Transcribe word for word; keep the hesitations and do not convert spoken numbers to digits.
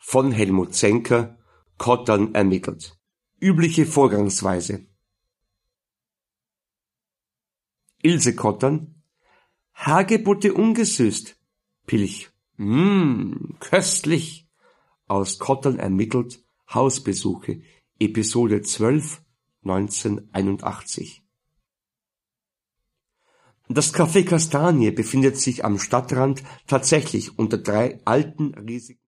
von Helmut Zenker, Kottern ermittelt. Übliche Vorgangsweise. Ilse Kottern: Hagebutte ungesüßt. Pilch: Mmm, köstlich. Aus Kottern ermittelt, Hausbesuche, Episode zwölf, neunzehnhunderteinundachtzig. Das Café Kastanie befindet sich am Stadtrand tatsächlich unter drei alten, riesigen